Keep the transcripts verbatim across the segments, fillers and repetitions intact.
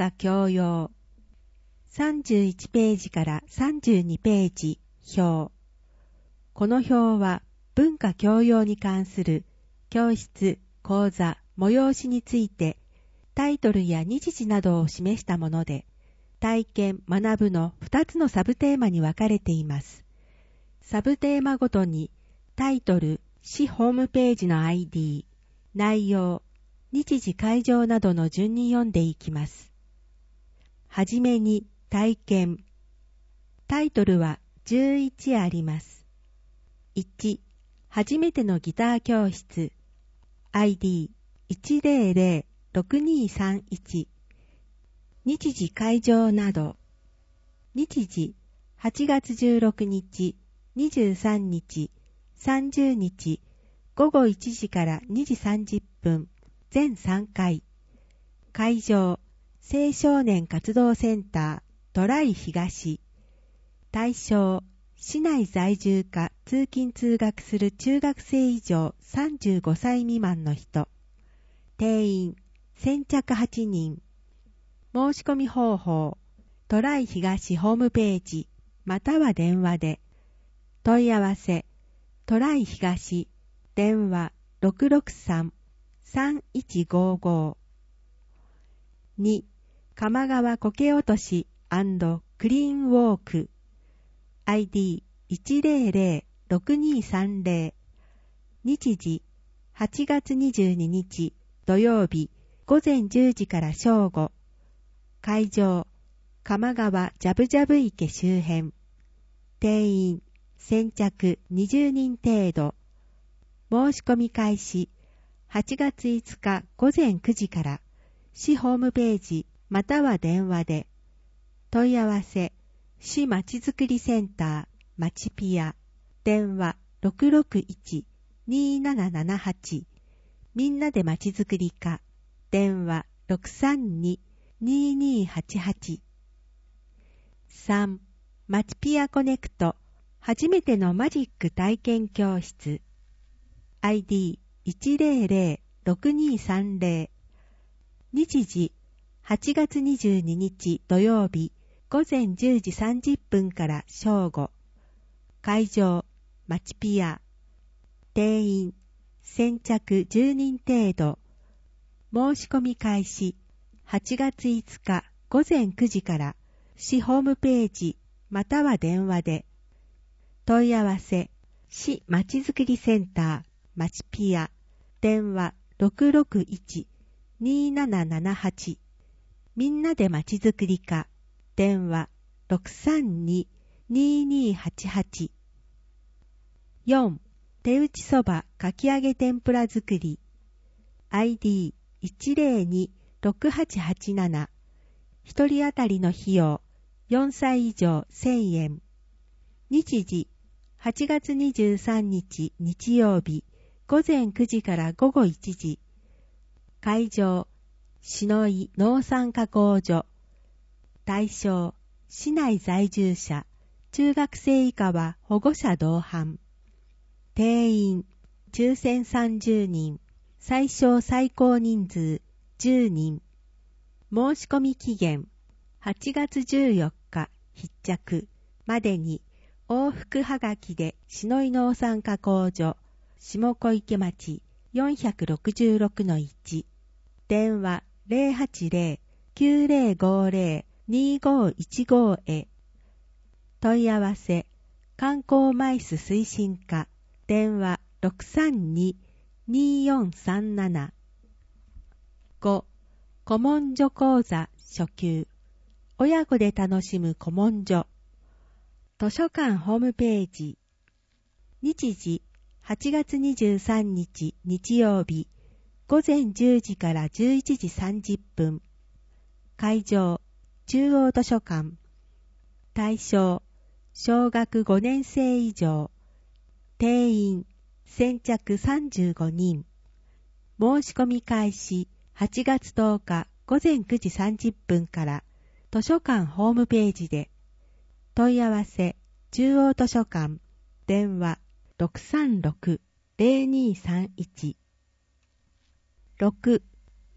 化教養。さんじゅういちページからさんじゅうにページ、表。この表は文化教養に関する教室、講座、催しについてタイトルや日時などを示したもので、体験、学ぶのふたつのサブテーマに分かれています。サブテーマごとにタイトル、市ホームページの アイディー、内容、日時会場などの順に読んでいきます。はじめに体験。タイトルはじゅういちあります。いち、初めてのギター教室。アイディーいちゼロゼロろくにさんいち。日時会場など。日時はちがつじゅうろくにち、にじゅうさんにち、さんじゅうにち、ごごいちじからにじさんじゅっぷん、全さんかい。会場、青少年活動センター、トライ東。対象、市内在住か通勤通学する中学生以上さんじゅうごさい未満の人。定員、先着はちにん。申し込み方法、トライ東ホームページ、または電話で。問い合わせ、トライ東、電話 ろくろくさん さんいちごご。に、鎌川苔落とし&クリーンウォーク。アイディーいちゼロゼロろくにさんゼロ。日時、はちがつにじゅうににち土曜日ごぜんじゅうじから正午。会場、鎌川ジャブジャブ池周辺。定員、先着にじゅうにん程度。申し込み開始、はちがついつかごぜんくじから、市ホームページまたは電話で。問い合わせ、市まちづくりセンター、まちピア、電話 ろくろくいち にーななななはち。みんなでまちづくり課、電話 ろくさんに にーにーはちはち。さん、まちピアコネクト、初めてのマジック体験教室。アイディーいちゼロゼロろくにさんゼロ。日時、はちがつにじゅうににち土曜日ごぜんじゅうじさんじゅっぷんから正午。会場、まちピア。定員、先着じゅうにん程度。申し込み開始、はちがついつかごぜんくじから、市ホームページまたは電話で。問い合わせ、市まちづくりセンター、まちピア、電話 ろくろくいち にーななななはち。みんなでまちづくり課、電話 ろくさんに にーにーはちはち。よん、手打ちそばかき揚げ天ぷら作り。アイディーいちゼロにろくはちはちなな。一人当たりの費用、よんさい以上せんえん。日時、はちがつにじゅうさんにち日曜日、ごぜんくじからごごいちじ。会場、篠井農産加工所。対象、市内在住者、中学生以下は保護者同伴。定員、抽選さんじゅうにん、最小最高人数じゅうにん。申し込み期限、はちがつじゅうよっか必着までに、往復はがきで篠井農産加工所、下小池町 よんろくろくのいち。電話 ゼロはちゼロ きゅうゼロごゼロ にーごいちご へ。問い合わせ、観光マイス推進課、電話 ろくさんに にーよんさんなな。ご、古文書講座初級。親子で楽しむ古文書。図書館ホームページ。日時、はちがつにじゅうさんにち日曜日、ごぜんじゅうじからじゅういちじさんじゅっぷん。会場、中央図書館。対象、小学ごねんせい以上。定員、先着さんじゅうごにん。申し込み開始、はちがつとおかごぜんくじさんじゅっぷんから図書館ホームページで。問い合わせ、中央図書館、電話 ろくさんろく ゼロにーさんいち。ろく、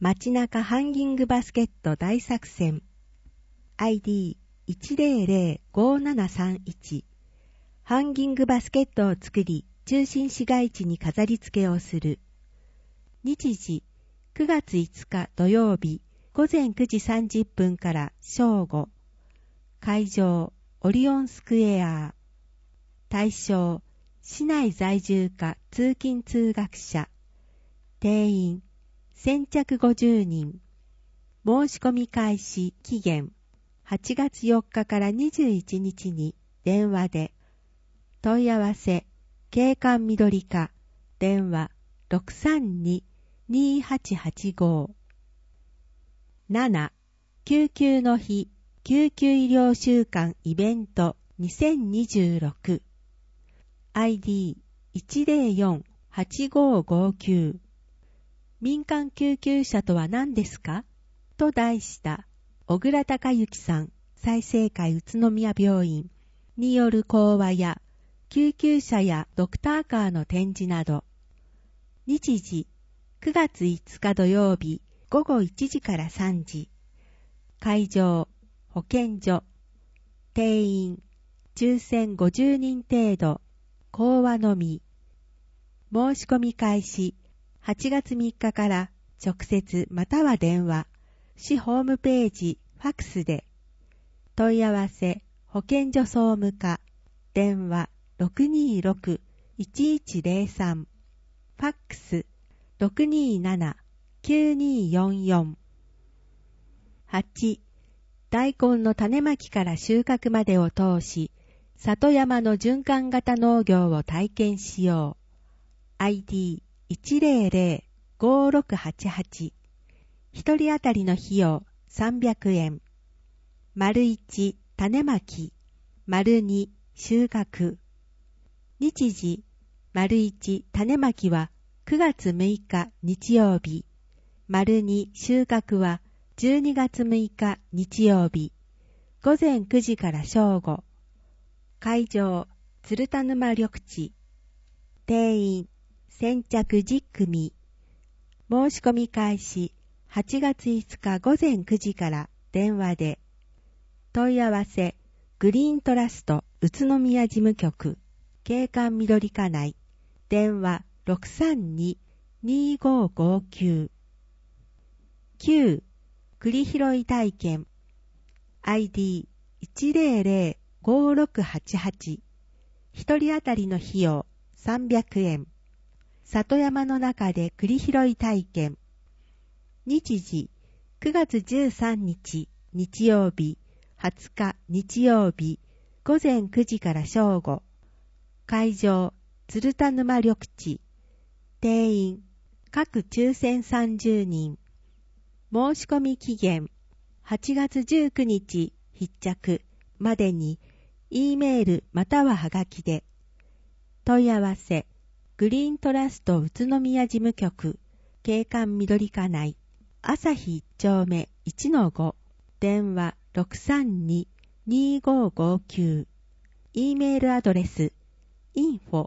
街中ハンギングバスケット大作戦 アイディーいちゼロゼロごななさんいち ハンギングバスケットを作り中心市街地に飾り付けをする。日時くがついつか土曜日ごぜんくじさんじゅっぷんから正午。会場オリオンスクエア。対象市内在住か通勤通学者。定員先着ごじゅうにん。申し込み開始期限はちがつよっかからにじゅういちにちに電話で。問い合わせ景観緑課電話 ろくさんに にーはちはちご。なな. 救急の日救急医療週間イベントにせんにじゅうろく アイディーいちゼロよんはちごごきゅう 民間救急車とは何ですかと題した小倉隆之さん済生会宇都宮病院による講話や救急車やドクターカーの展示など。日時くがついつか土曜日ごごいちじからさんじ。会場保健所。定員抽選ごじゅうにん程度。講話のみ。申し込み開始はちがつみっかから直接または電話市ホームページファックスで。問い合わせ保健所総務課電話 ろくにーろく いちいちゼロさん ファックス ろくにーなな きゅうにーよんよん。はち. 大根の種まきから収穫までを通し里山の循環型農業を体験しよう。 アイディーいちゼロゼロごろくはちはち。一人当たりの費用さんびゃくえん。丸いち種まき丸に収穫。日時丸いち種まきはくがつむいか日曜日。丸に収穫はじゅうにがつむいか日曜日。ごぜんくじから正午。会場鶴田沼緑地。定員先着じゅっくみ。申し込み開始はちがついつかごぜんくじから電話で。問い合わせグリーントラスト宇都宮事務局景観緑課内電話 ろくさんに にーごごきゅう。きゅう. 栗拾い体験 アイディーいちゼロゼロごろくはちはち。一人当たりの費用さんびゃくえん。里山の中で栗拾い体験。日時くがつじゅうさんにち日曜日はつか日曜日ごぜんくじから正午。会場鶴田沼緑地。定員各抽選さんじゅうにん。申し込み期限はちがつじゅうくにち必着までに E メールまたははがきで。問い合わせグリーントラスト宇都宮事務局景観緑課内朝日いっ丁目 いちのご 電話 ろくさんに にーごごきゅう。 E メールアドレス インフォ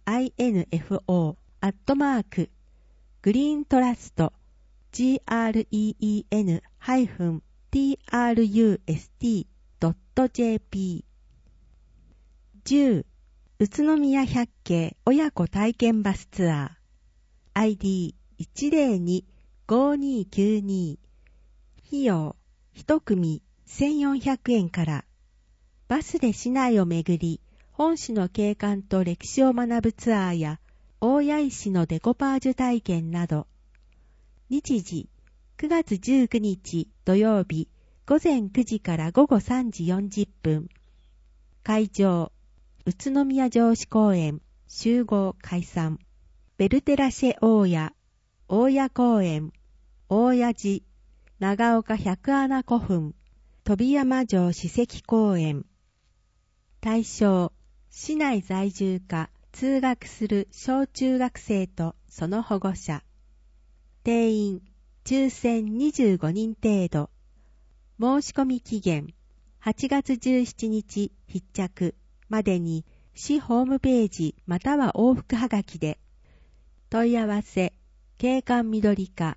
アットマーク グリーントラスト グリーントラスト ドット ジェーピー。 じゅう. 宇都宮百景親子体験バスツアー アイディーいちゼロに ごにーきゅうに。費用一組せんよんひゃくえんから。バスで市内を巡り本市の景観と歴史を学ぶツアーや大谷石のデコパージュ体験など。日時くがつじゅうくにち土曜日ごぜんくじからごごさんじよんじゅっぷん。会場宇都宮城址公園集合解散。ベルテラシェ大谷大谷公園大谷寺長岡百穴古墳飛山城史跡公園。対象市内在住か通学する小中学生とその保護者。定員抽選にじゅうごにん程度。申し込み期限はちがつじゅうしちにち必着までに市ホームページまたは往復はがきで。問い合わせ景観緑課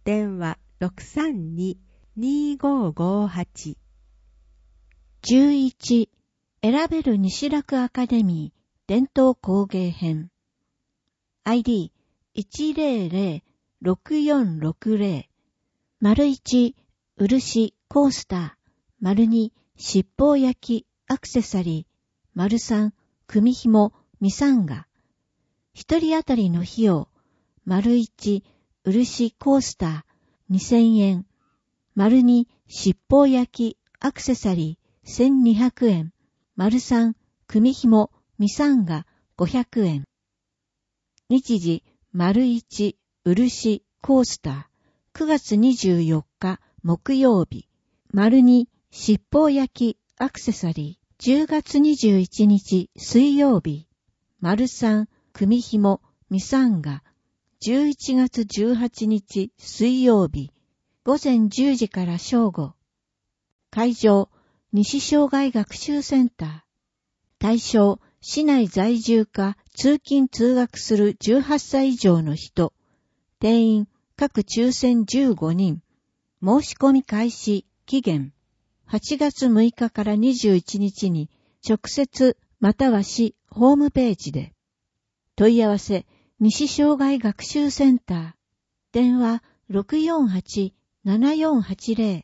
電話 ろくさんに にーごーごーはち。 じゅういち. 選べる西楽アカデミー伝統工芸編 アイディーいちゼロゼロ ろくよんろくゼロ いち漆コースター に七宝焼きアクセサリー さん組紐ミサンガ一人当たりの費用 いち漆コースターにせんえん に七宝焼きアクセサリーせんにひゃくえん さん組紐ミサンガごひゃくえん日時 いち漆コースターくがつにじゅうよっか木曜日 に七宝焼きアクセサリーじゅうがつにじゅういちにち水曜日 さん組紐ミサンガじゅういちがつじゅうはちにち水曜日午前じゅうじから正午会場西障害学習センター対象市内在住か通勤通学するじゅうはっさい以上の人定員各抽選じゅうごにん申し込み開始期限はちがつむいかからにじゅういちにちに直接または市ホームページで問い合わせ西障害学習センター電話 ろくよんはち ななよんはちゼロ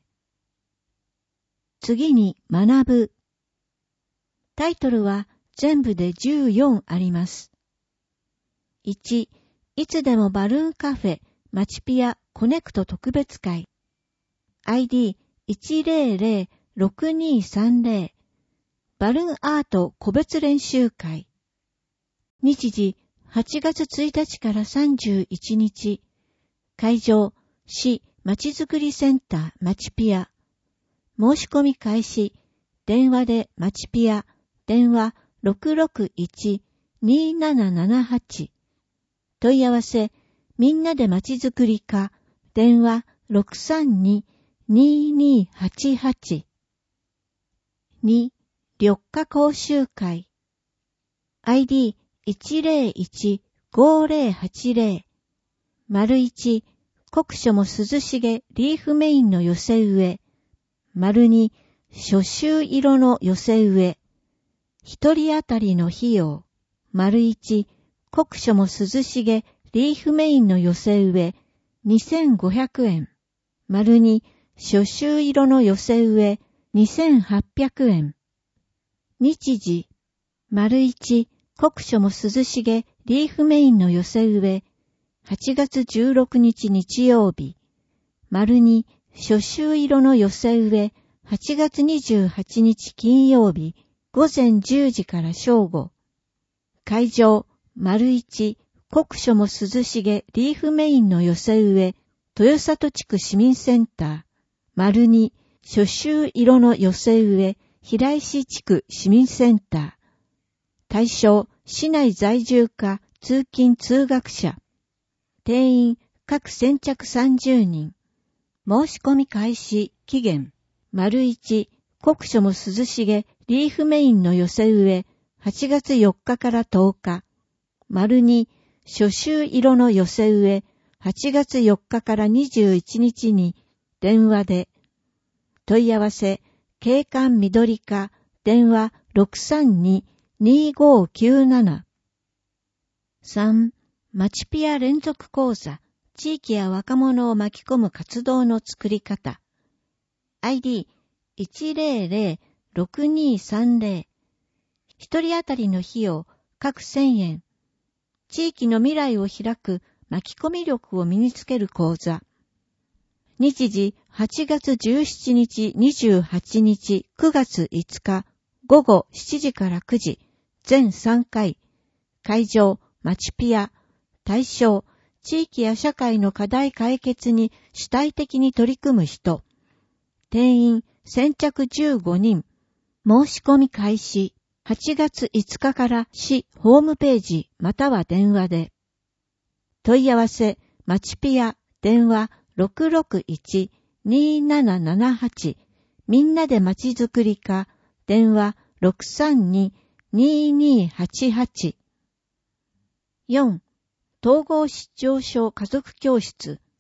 次に学ぶタイトルは全部でじゅうよんあります。いち. いつでもバルーンカフェマチピアコネクト特別会 アイディーいちゼロゼロ ろくにさんゼロ バルーンアート個別練習会日時はちがつついたちからさんじゅういちにち会場市まちづくりセンターマチピア申し込み開始電話でマチピア電話 ろくろくいち にーななななはち 問い合わせみんなでまちづくり課電話 ろくさんに にーにーはちはち に. 緑化講習会 アイディーいちゼロいち ごゼロはちゼロ いち国書も涼しげリーフメインの寄せ植え に初秋色の寄せ植え一人当たりの費用 いち国書も涼しげリーフメインの寄せ植えにせんごひゃくえん に初秋色の寄せ植えにせんはっぴゃくえん日時 いち国書も涼しげリーフメインの寄せ植えはちがつじゅうろくにち日曜日 に初秋色の寄せ植えはちがつにじゅうはちにち金曜日午前じゅうじから正午会場 いち国書も涼しげリーフメインの寄せ植え豊里地区市民センター に初秋色の寄せ植え平石地区市民センター対象市内在住か通勤通学者定員各先着さんじゅうにん申し込み開始期限 いち国書も涼しげリーフメインの寄せ植えはちがつよっかからとおか に初秋色の寄せ植えはちがつよっかからにじゅういちにちに電話で問い合わせ景観緑課電話 ろくさんに にーごーきゅうなな さん. マチピア連続講座地域や若者を巻き込む活動の作り方 アイディーいちゼロゼロ ろくにさんゼロ 一人当たりの費用各せんえん地域の未来を開く巻き込み力を身につける講座日時はちがつじゅうしちにちにじゅうはちにちくがついつか午後しちじからくじ全さんかい会場マチピア対象地域や社会の課題解決に主体的に取り組む人定員先着じゅうごにん申し込み開始はちがついつかから市ホームページまたは電話で問い合わせマチピア電話 ろくろくいち にーななななはち みんなでまちづくり課電話 ろくさんに にーにーはちはち よん統合失調症家族教室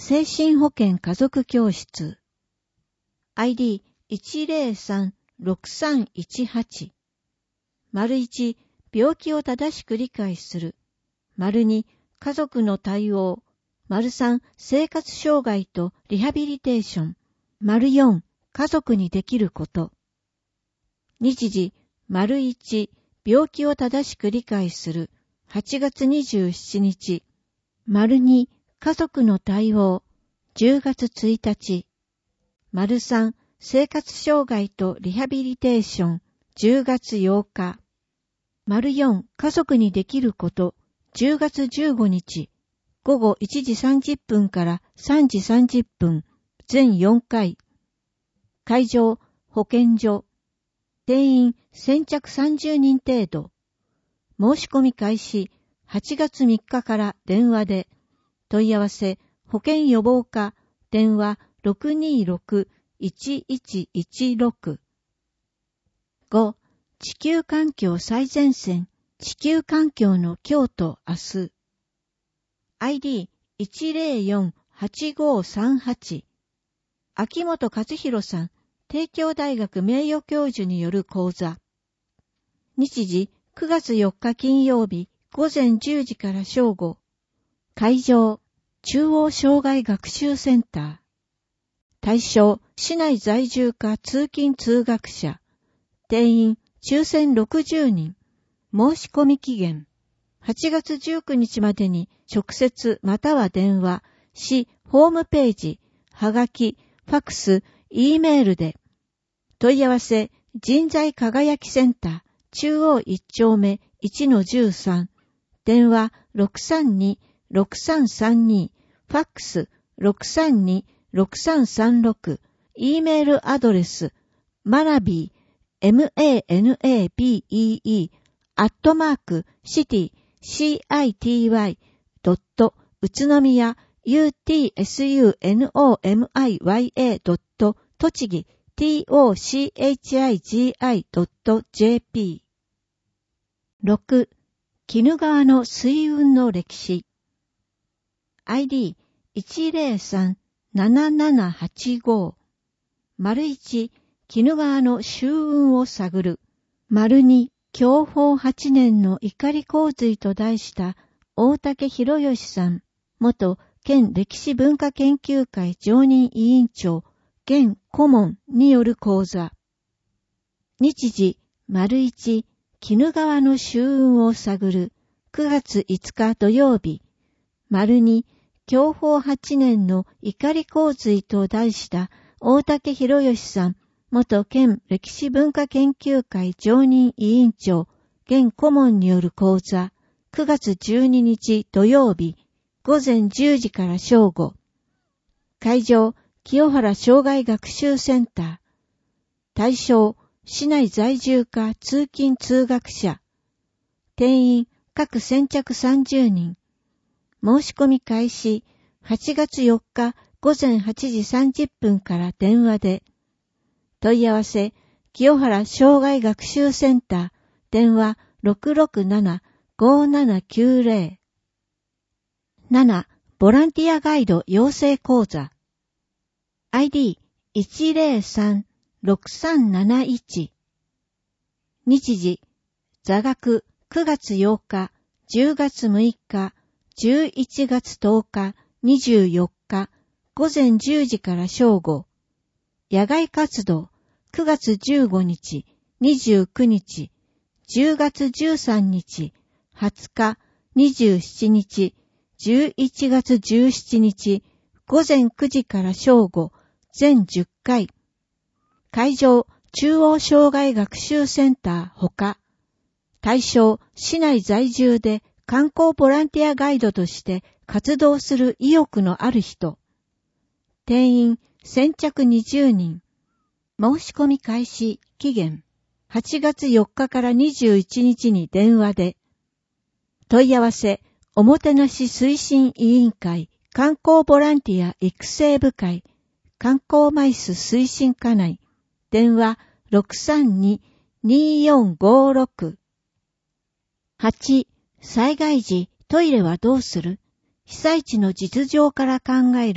精神保健家族教室 アイディーいちゼロさんろくさんいちはち 丸いち病気を正しく理解する丸に家族の対応丸さん生活障害とリハビリテーション丸よん家族にできること日時丸いち病気を正しく理解するはちがつにじゅうしちにち丸に家族の対応じゅうがつついたち丸さん生活障害とリハビリテーションじゅうがつようか丸よん家族にできることじゅうがつじゅうごにちごごいちじさんじゅっぷんからさんじさんじゅっぷん全よんかい会場保健所定員先着さんじゅうにん程度申し込み開始はちがつみっかから電話で問い合わせ保健予防課電話 ろくにーろくいちいちいちろく ご. 地球環境最前線地球環境の今日と明日 アイディーいちゼロよんはちごさんはち 秋元和弘さん帝京大学名誉教授による講座日時くがつよっか金曜日午前じゅうじから正午会場中央障害学習センター対象市内在住か通勤通学者定員抽選ろくじゅうにん申し込み期限はちがつじゅうくにちまでに直接または電話市ホームページはがきファックス E メールで問い合わせ人材輝きセンター中央いち丁目 いちのじゅうさん 電話 ろくさんにろくさんさんに ファックス ろくさんにろくさんさんろく E メールアドレスマナビー エム エー エヌ エー ビー イー イー アットマークシティ シー アイ ティー ワイ ドット宇都宮 ユー ティー エス ユー エヌ オー エム アイ ワイ エー ドット栃木 ティー オー シー エイチ アイ ジー アイ ドット ジェー ピー ろく. 鬼怒川の水運の歴史 アイディーいちゼロさんななななはちご 丸いち鬼怒川の舟運を探る丸に享保はちねんの怒り洪水と題した大竹博義さん元県歴史文化研究会常任委員長現顧問による講座日時丸一鬼怒川の舟運を探るくがついつか土曜日丸二享保はちねんの怒り洪水と題した大竹博義さん元県歴史文化研究会常任委員長現顧問による講座くがつじゅうににち土曜日午前じゅうじから正午会場清原障害学習センター対象市内在住か通勤通学者定員各先着さんじゅうにん申し込み開始はちがつよっか午前はちじさんじゅっぷんから電話で問い合わせ清原障害学習センター電話 ろくろくなな ごーななきゅうゼロ ななボランティアガイド養成講座 アイディーいちゼロさんろくさんなないち 日時座学くがつようかじゅうがつむいかじゅういちがつとおかにじゅうよっか午前じゅうじから正午野外活動くがつじゅうごにちにじゅうくにちじゅうがつじゅうさんにちはつかにじゅうしちにちじゅういちがつじゅうしちにち午前くじから正午全じゅっかい会場中央障害学習センターほか対象市内在住で観光ボランティアガイドとして活動する意欲のある人定員先着にじゅうにん申し込み開始期限はちがつよっかからにじゅういちにちに電話で問い合わせおもてなし推進委員会観光ボランティア育成部会観光マイス推進課内電話 ろくさんに にーよんごろく はち. 災害時トイレはどうする被災地の実情から考える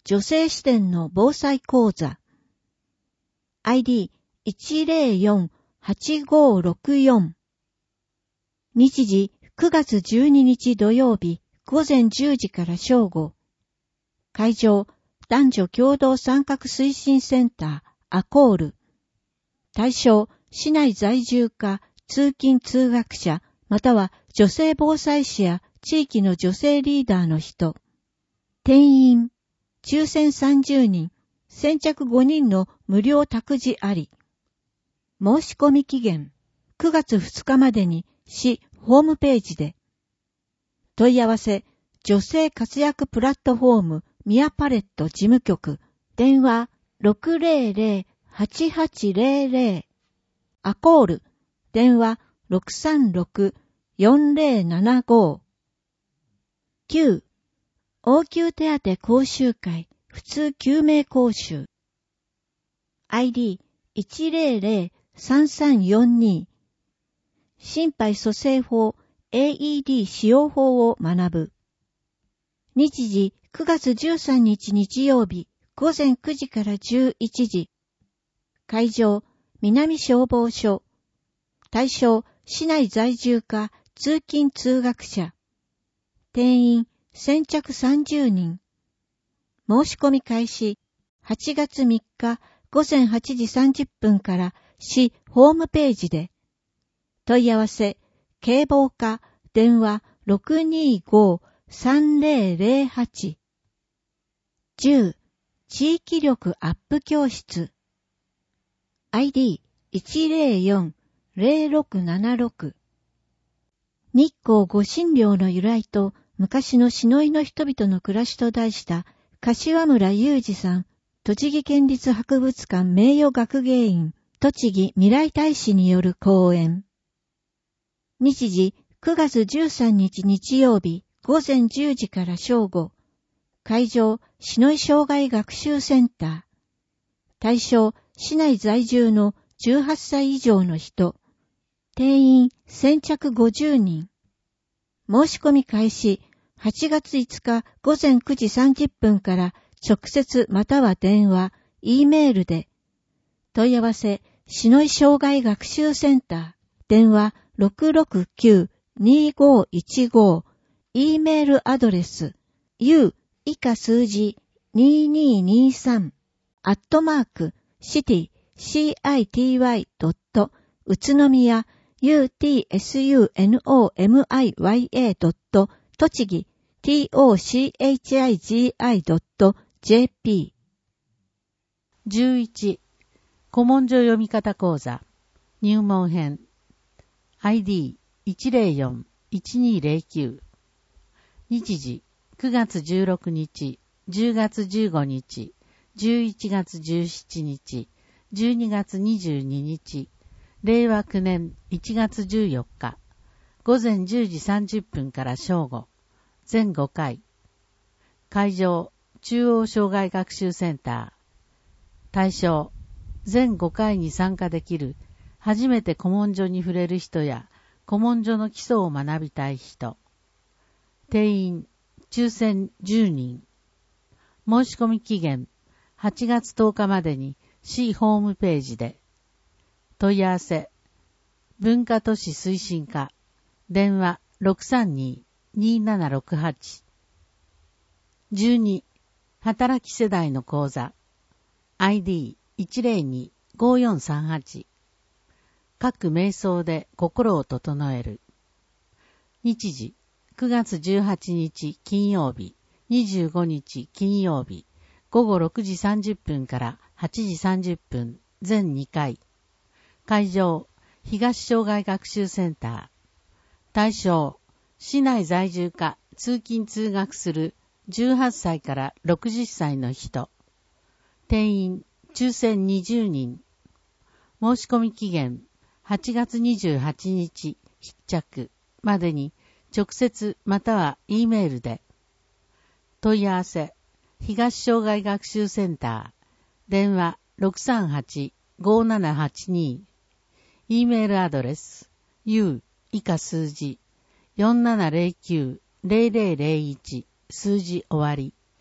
女性視点の防災講座 アイディーいちゼロよんはちごろくよん 日時くがつじゅうににち土曜日午前じゅうじから正午。会場男女共同参画推進センターアコール。対象市内在住か通勤通学者または女性防災士や地域の女性リーダーの人。定員抽選さんじゅうにん、先着ごにんの無料託児あり。申し込み期限くがつふつかまでに市ホームページで。問い合わせ女性活躍プラットフォームミヤパレット事務局電話 ろくゼロゼロ はちはちゼロゼロ アコール電話 ろくさんろく よんゼロななご きゅう応急手当講習会普通救命講習 アイディーいちゼロゼロ さんさんよんに 心肺蘇生法 エーイーディー 使用法を学ぶ。日時くがつじゅうさんにち日曜日午前くじからじゅういちじ。会場南消防署。対象市内在住か通勤通学者。定員先着さんじゅうにん。申し込み開始はちがつみっか午前はちじさんじゅっぷんから市ホームページで。問い合わせ警防課電話 ろくにご さんゼロゼロはち。じゅう地域力アップ教室 アイディーいちゼロよん ゼロろくななろく。日光御神領の由来と昔の篠井の人々の暮らしと題した柏村雄二さん栃木県立博物館名誉学芸員栃木未来大使による講演。日時くがつじゅうさんにち日曜日午前じゅうじから正午。会場篠井障害学習センター。対象市内在住のじゅうはっさい以上の人。定員先着ごじゅうにん。申し込み開始はちがついつか午前くじさんじゅっぷんから直接または電話、Eメールで。問い合わせ篠井障害学習センター。電話 ろくろくきゅう にごいちご。Eメールアドレス U 以下数字にににさんアットマークシティ シーアイティーワイ ドット宇都宮 ユーティーエスユーエヌオーエムアイワイエー ドット栃木 ティーオーシーエイチアイジーアイ ドットジェーピー。 じゅういち古文書読み方講座入門編 アイディーいちゼロよん いちにゼロきゅう。日時くがつじゅうろくにち、じゅうがつじゅうごにち、じゅういちがつじゅうしちにち、じゅうにがつにじゅうににち、れいわきゅうねんいちがつじゅうよっか、午前じゅうじさんじゅっぷんから正午、全ごかい。会場、中央障害学習センター。対象、全ごかいに参加できる、初めて古文書に触れる人や、古文書の基礎を学びたい人。定員、抽選じゅうにん。申し込み期限、はちがつとおかまでに市ホームページで。問い合わせ、文化都市推進課、電話 ろくさんに にーななろくはち。じゅうに、働き世代の講座、アイディーいちゼロに ごよんさんはち。各瞑想で心を整える。日時、くがつじゅうはちにち金曜日、にじゅうごにち金曜日、ごごろくじさんじゅっぷんからはちじさんじゅっぷん、全にかい。会場、東障害学習センター。対象、市内在住か通勤通学するじゅうはっさいからろくじゅっさいの人。定員、抽選にじゅうにん。申し込み期限、はちがつにじゅうはちにち必着までに直接または E メールで。問い合わせ、東障害学習センター、電話 ろくさんはち ごななはちに。E メールアドレス、U 以下数字よんななゼロきゅう ゼロゼロゼロいち数字終わり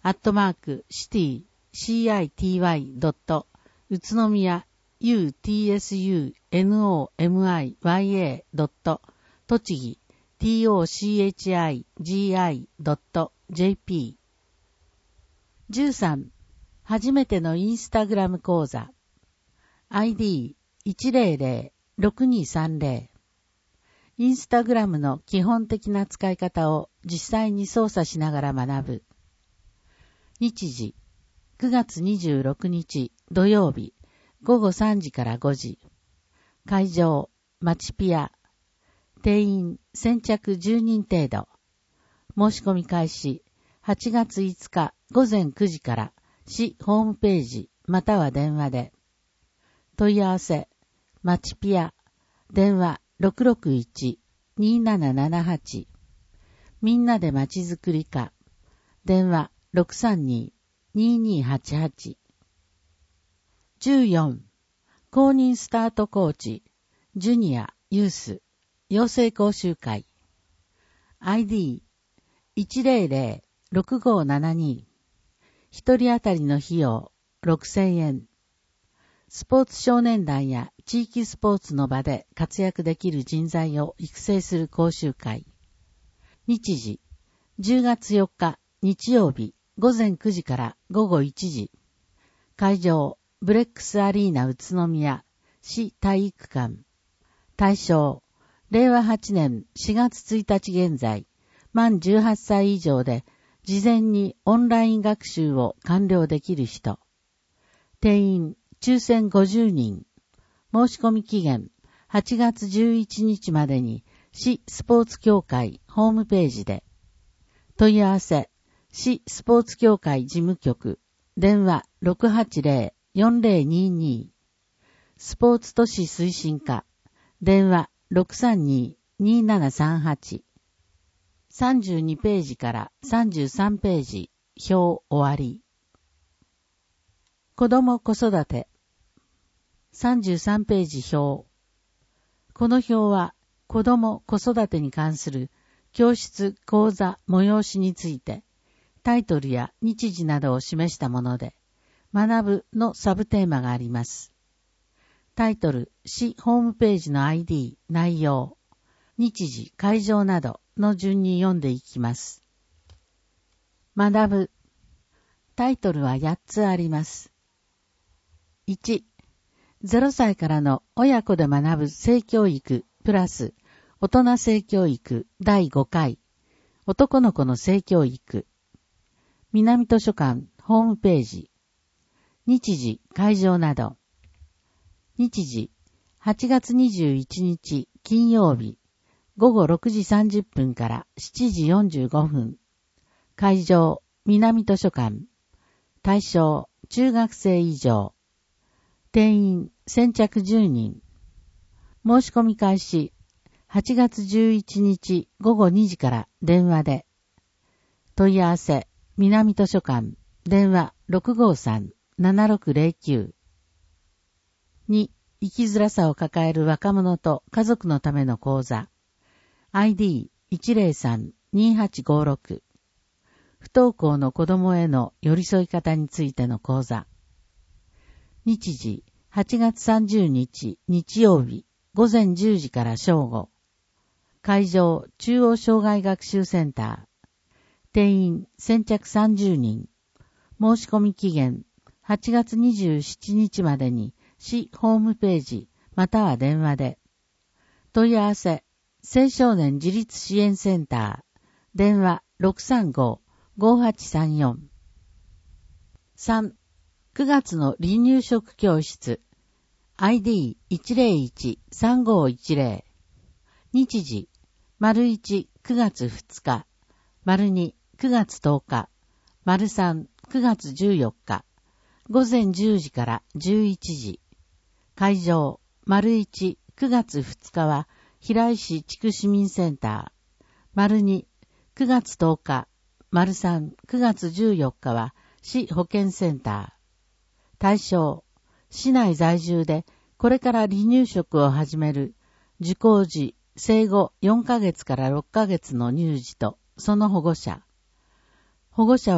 アットマーク、シティ、シーアイティーワイ ドット、宇都宮、ユーティーエスユーエヌオーエムアイワイエー ドット、栃木、ティーオーシーエイチアイジーアイ ドット ジェーピー。じゅうさん、初めてのインスタグラム講座。アイディーいちゼロゼロろくにさんゼロ。インスタグラムの基本的な使い方を実際に操作しながら学ぶ。日時、くがつにじゅうろくにち土曜日、ごごさんじからごじ。会場、マチピア。定員、先着じゅうにん程度。申し込み開始、はちがついつかごぜんくじから市ホームページまたは電話で。問い合わせ、マチピア、電話 ろくろくいちにーななななはち。みんなでまちづくり課、電話 ろくさんにーにーにーはちはち。じゅうよん、公認スタートコーチ、ジュニア、ユース、養成講習会。アイディーいちゼロゼロろくごーななに。一人当たりの費用ろくせんえん。スポーツ少年団や地域スポーツの場で活躍できる人材を育成する講習会。日時、じゅうがつよっか日曜日ごぜんくじからごごいちじ。会場、ブレックスアリーナ宇都宮市体育館。対象、れいわはちねんしがつついたち現在、満じゅうはっさい以上で事前にオンライン学習を完了できる人。定員、抽選ごじゅうにん。申し込み期限、はちがつじゅういちにちまでに市スポーツ協会ホームページで。問い合わせ、市スポーツ協会事務局、電話 ろくはちゼロよんゼロにーにー。スポーツ都市推進課、電話 ろくさんにーにーななさんはち。さんじゅうにページからさんじゅうさんページ、表終わり。子供子育て。さんじゅうさんページ表。この表は子供子育てに関する教室講座催しについてタイトルや日時などを示したもので、学ぶのサブテーマがあります。タイトル、市ホームページの アイディー、内容、日時、会場などの順に読んでいきます。学ぶ。タイトルはやっつあります。いち、ゼロさいからの親子で学ぶ性教育プラス大人性教育だいごかい、男の子の性教育。南図書館ホームページ。日時、会場など。日時、はちがつにじゅういちにち金曜日、ごごろくじさんじゅっぷんからしちじよんじゅうごふん。会場、南図書館。対象、中学生以上。定員、先着じゅうにん。申し込み開始、はちがつじゅういちにちごごにじから電話で。問い合わせ、南図書館、電話 ろくごさんななろくゼロきゅう。に、生きづらさを抱える若者と家族のための講座。アイディーいちゼロさんにーはちごろく。不登校の子供への寄り添い方についての講座。日時、はちがつさんじゅうにち日曜日、ごぜんじゅうじから正午。会場、中央障害学習センター。定員、先着さんじゅうにん。申し込み期限、はちがつにじゅうしちにちまでに市ホームページ、または電話で。問い合わせ、青少年自立支援センター。電話 ろくさんごーごーはちさんよん。さん、くがつの離乳食教室。アイディーいちゼロいちさんごいちゼロ。日時、丸いち、くがつふつか。丸に、くがつとおか。丸さん、くがつじゅうよっか。ごぜんじゅうじからじゅういちじ。会場、丸いち、くがつふつかは、平石地区市民センター。丸に、くがつとおか。丸さん、くがつじゅうよっかは、市保健センター。対象、市内在住でこれから離乳食を始める受講時、生後よんかげつからろっかげつの乳児とその保護者。保護者は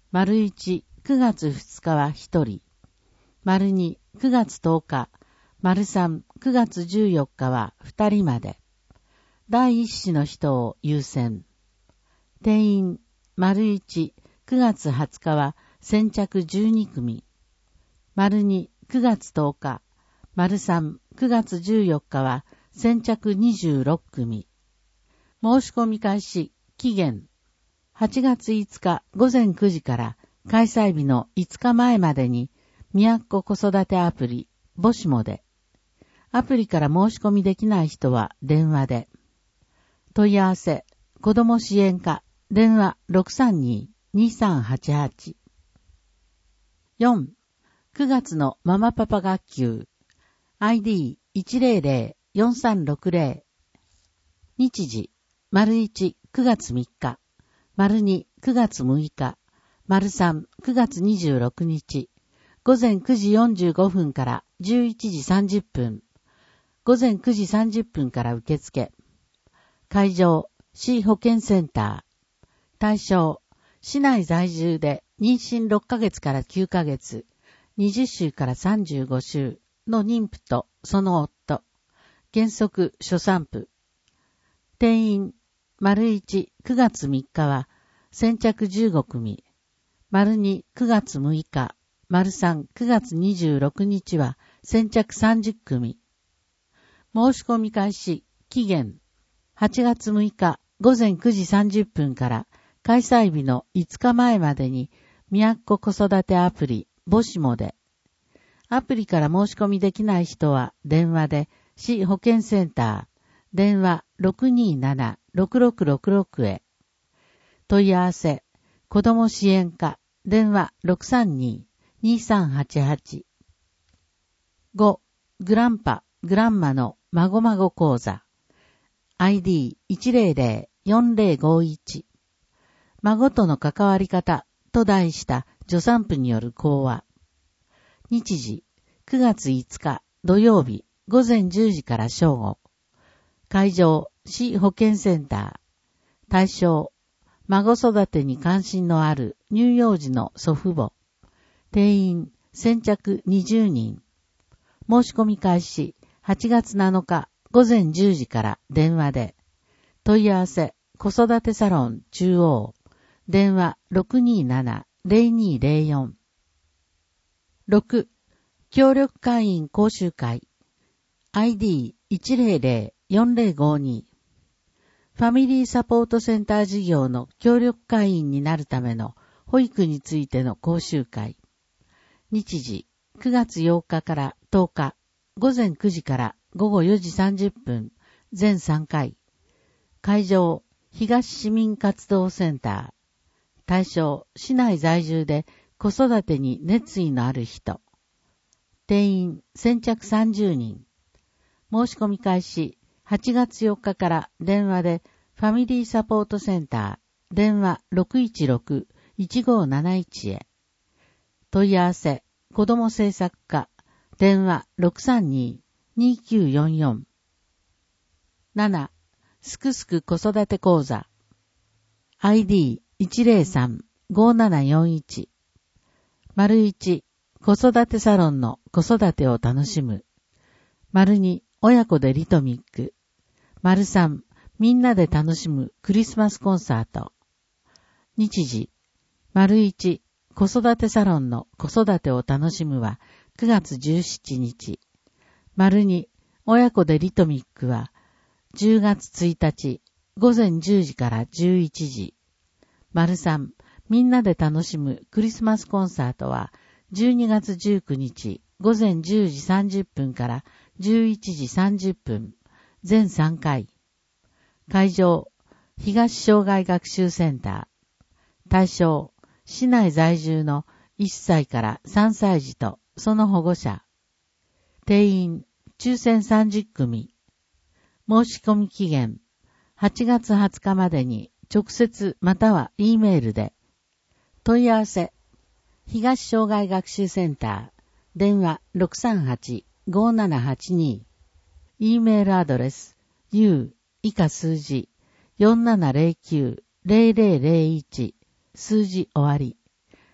丸一、くがつふつかはひとり。丸二、くがつとおか。丸三、くがつじゅうよっかはふたりまで。第一子の人を優先。定員、丸一、くがつはつかは先着じゅうにくみ。丸二、くがつとおか。丸三、くがつじゅうよっかは先着にじゅうろっくみ。申し込み開始、期限。はちがついつかごぜんくじから開催日のいつかまえまでに、みやっこ子育てアプリ、ぼしもで。アプリから申し込みできない人は電話で。問い合わせ、子ども支援課、電話 ろくさんに にさんはちはち。よん、くがつのママパパ学級、アイディーいちぜろぜろよんさんろくぜろ。日時、丸一、くがつみっか。丸二、くがつむいか。丸三、くがつにじゅうろくにち。午前くじよんじゅうごふんからじゅういちじさんじゅっぷん。午前くじさんじゅっぷんから受付。会場、市保健センター。対象、市内在住で妊娠ろっかげつからきゅうかげつ、にじゅっしゅうからさんじゅうごしゅうの妊婦とその夫。原則、初産婦。定員、丸一、くがつみっかは先着じゅうごくみ。丸二、くがつむいか。丸三、くがつにじゅうろくにちは先着さんじゅっくみ。申し込み開始、期限。はちがつむいかごぜんくじさんじゅっぷんから開催日のいつかまえまでに、みやっこ子育てアプリ、ぼしもで。アプリから申し込みできない人は電話で、市保健センター、電話 ろくにーななろくろくろくろく へ。問い合わせ、子ども支援課、電話 ろくさんに にさんはちはち。ご、グランパ、グランマのまごまご講座。アイディーいちぜろぜろよんぜろごいち。孫との関わり方と題した助産婦による講話。日時、くがついつか土曜日ごぜんじゅうじから正午。会場、市保健センター。対象、孫育てに関心のある乳幼児の祖父母。定員、先着にじゅうにん。申し込み開始、はちがつなのかごぜんじゅうじから電話で。問い合わせ、子育てサロン中央。電話 ろくにーななぜろにーぜろよん。ろく、協力会員講習会。アイディーいちぜろぜろよんぜろごに。ファミリーサポートセンター事業の協力会員になるための保育についての講習会。日時、くがつようかからとおか、ごぜんくじからごごよじさんじゅっぷん、全さんかい。会場、東市民活動センター。対象、市内在住で子育てに熱意のある人。定員、先着さんじゅうにん。申し込み開始、はちがつよっかから電話でファミリーサポートセンター、電話 ろくいちろく いちごなないち へ。問い合わせ、子ども政策課、電話 ろくさんに にきゅうよんよん。なな、すくすく子育て講座。アイディーいちぜろさん ごななよんいち。丸いち、子育てサロンの子育てを楽しむ。丸に、親子でリトミック。丸三、みんなで楽しむクリスマスコンサート。日時、丸一、子育てサロンの子育てを楽しむはくがつじゅうしちにち。丸二、親子でリトミックはじゅうがつついたちごぜんじゅうじからじゅういちじ。丸三、みんなで楽しむクリスマスコンサートはじゅうにがつじゅうくにちごぜんじゅうじさんじゅっぷんからじゅういちじさんじゅっぷん、全さんかい。会場、東障害学習センター。対象、市内在住のいっさいからさんさい児とその保護者。定員、抽選さんじゅっくみ。申し込み期限、はちがつはつかまでに直接または E メールで。問い合わせ、東障害学習センター、電話 ろくさんはち ごななはちに。E メールアドレス、u 以下数字、よんななぜろきゅう ぜろぜろぜろいち、数字終わり、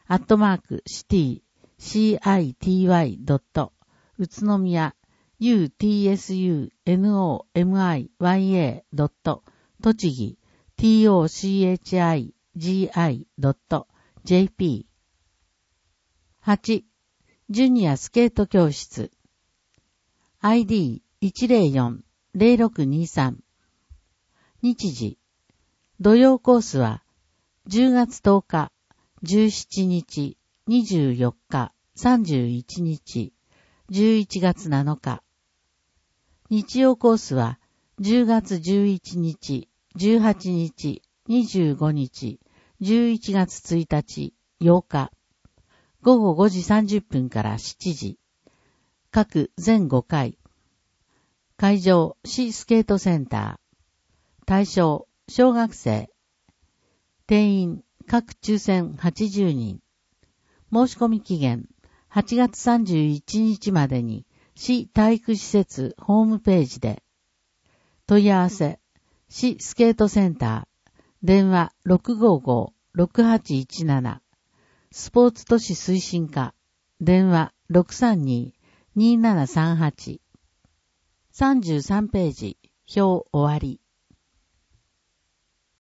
アットマーク、シティ、シーアイティーワイ ドット、宇都宮、ユーティーエスユーエヌオーエムアイワイエー ドット、栃木、ティーオーシーエイチアイジーアイ ドット、ジェーピー。はち、ジュニアスケート教室。アイディーいちゼロよん ゼロろくにさん。日時。土曜コースは、じゅうがつとおか、じゅうしちにち、にじゅうよっか、さんじゅういちにち、じゅういちがつなのか。日曜コースは、じゅうがつじゅういちにち、じゅうはちにち、にじゅうごにち、じゅういちがつついたち、ようか。ごごごじさんじゅっぷんからしちじ。各全ごかい。会場、市スケートセンター。対象、小学生。定員、各抽選はちじゅうにん。申し込み期限、はちがつさんじゅういちにちまでに、市体育施設ホームページで。問い合わせ、市スケートセンター。電話 ろくごーごーろくはちいちなな。スポーツ都市推進課。電話 ろくさんにーにーななさんはち。さんじゅうさんページ、表終わり。